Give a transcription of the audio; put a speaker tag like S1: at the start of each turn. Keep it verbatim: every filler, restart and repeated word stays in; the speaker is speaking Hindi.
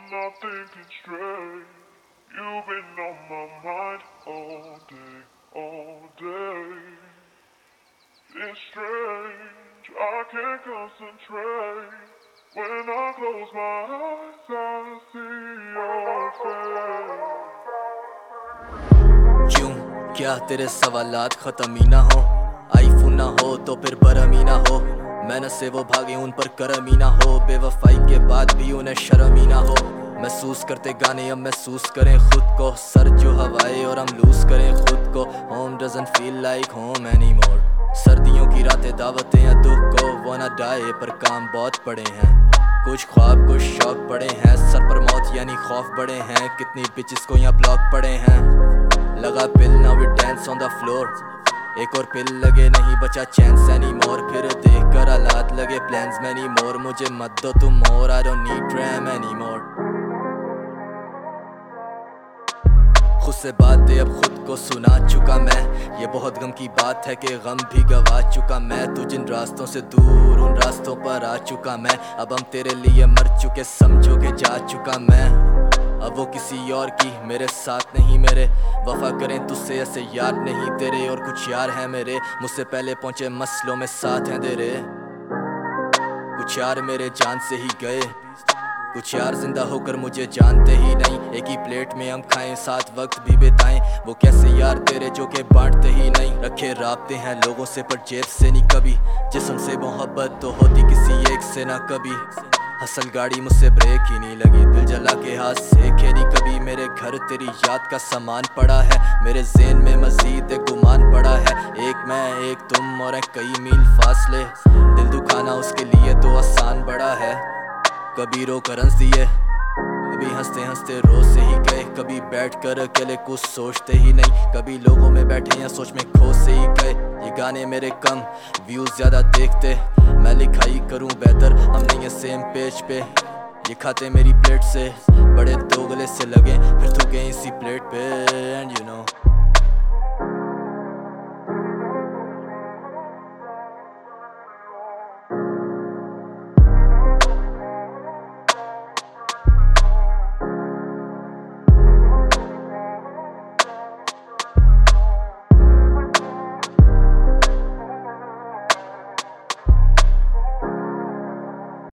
S1: not thinking straight. You've been on my mind all day, all day. It's strange, I can't concentrate. When I close my eyes, I see your face.
S2: क्यों क्या तेरे सवालात खत्म ही ना हो? आईफोन ना हो तो फिर बरम ही ना हो। मेहनत से वो भागे उन पर करम ही ना हो। बेवफाई के बाद भी उन्हें शर्म ही ना हो। महसूस करते गाने अब महसूस करें खुद को। सर जो हवाए और हम लूज करें खुद को। Home doesn't feel like home anymore. सर्दियों की रातें दावतें या दुख को वाना डाए पर काम बहुत पड़े हैं। कुछ ख्वाब कुछ शौक पड़े हैं। सर पर मौत यानी खौफ बड़े हैं। कितनी बिचेस को यहाँ ब्लॉक पड़े हैं। लगा pill now we dance on the floor. एक और पिल लगे नहीं बचा चांस एनी मोर। फिर देख कर हालात लगे प्लान्स मैनी मोर। मुझे मत दो तुम more, I don't need drama anymore. खुद से बातें अब खुद को सुना चुका मैं। ये बहुत गम की बात है कि गम भी गवा चुका मैं। तू जिन रास्तों से दूर उन रास्तों पर आ चुका मैं। अब हम तेरे लिए मर चुके समझो के जा चुका मैं। अब वो किसी और की मेरे साथ नहीं मेरे। वफा करें तुझसे ऐसे याद नहीं तेरे। और कुछ यार हैं मेरे मुझसे पहले पहुंचे मसलों में साथ हैं तेरे। कुछ यार मेरे जान से ही गए। कुछ यार जिंदा होकर मुझे जानते ही नहीं। एक ही प्लेट में हम खाएं साथ वक्त भी बिताएं। वो कैसे यार तेरे जो के बांटते ही नहीं। रखे राबते हैं लोगों से पर जेब से नहीं कभी। जिस्म से मोहब्बत तो होती किसी एक से ना कभी। हसल गाड़ी मुझसे ब्रेक ही नहीं लगी। दिल जला के हाथ सेके नहीं कभी। मेरे घर तेरी याद का सामान पड़ा है। मेरे ज़हन में मजीद एक गुमान पड़ा है। एक मैं एक तुम और कई मील फासले। दिल दुखाना उसके लिए तो आसान बड़ा है। कभी रो कर हंस दिए, कभी हंसते हंसते रोज से ही गए। कभी बैठ कर अकेले कुछ सोचते ही नहीं। कभी लोगों में बैठे या सोच में खो से ही गए। ये गाने मेरे कम व्यूज ज्यादा देखते। मैं लिखाई करूं बेहतर हम नहीं है सेम पेज पे। ये खाते मेरी प्लेट से बड़े दोगले से लगे। फिर तू गए इसी प्लेट पे एंड यू नो